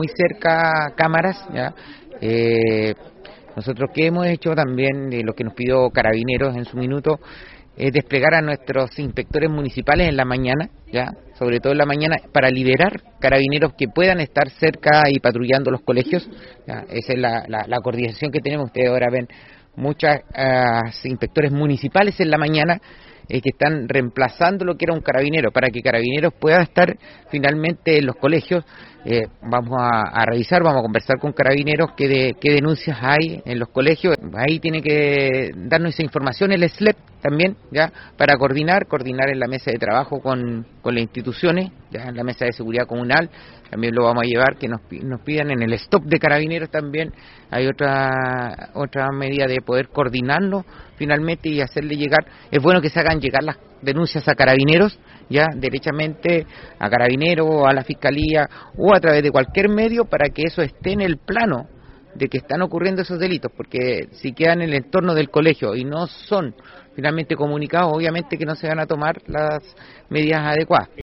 muy cerca cámaras, ¿ya? Nosotros que hemos hecho también, lo que nos pidió Carabineros en su minuto, es desplegar a nuestros inspectores municipales en la mañana, ya, sobre todo en la mañana, para liberar carabineros que puedan estar cerca y patrullando los colegios. Ya, esa es la coordinación que tenemos. Ustedes ahora ven muchos inspectores municipales en la mañana que están reemplazando lo que era un carabinero, para que Carabineros pueda estar finalmente en los colegios. Vamos a revisar, vamos a conversar con Carabineros qué denuncias hay en los colegios. Ahí tiene que darnos esa información el SLEP también, ya, para coordinar en la mesa de trabajo con las instituciones, ya, en la mesa de seguridad comunal. También lo vamos a llevar, que nos pidan en el stop de Carabineros también. Hay otra medida de poder coordinarlo finalmente y hacerle llegar. Es bueno que se hagan llegar las denuncias a Carabineros, ya, derechamente a Carabineros o a la Fiscalía o a través de cualquier medio, para que eso esté en el plano de que están ocurriendo esos delitos, porque si quedan en el entorno del colegio y no son finalmente comunicados, obviamente que no se van a tomar las medidas adecuadas.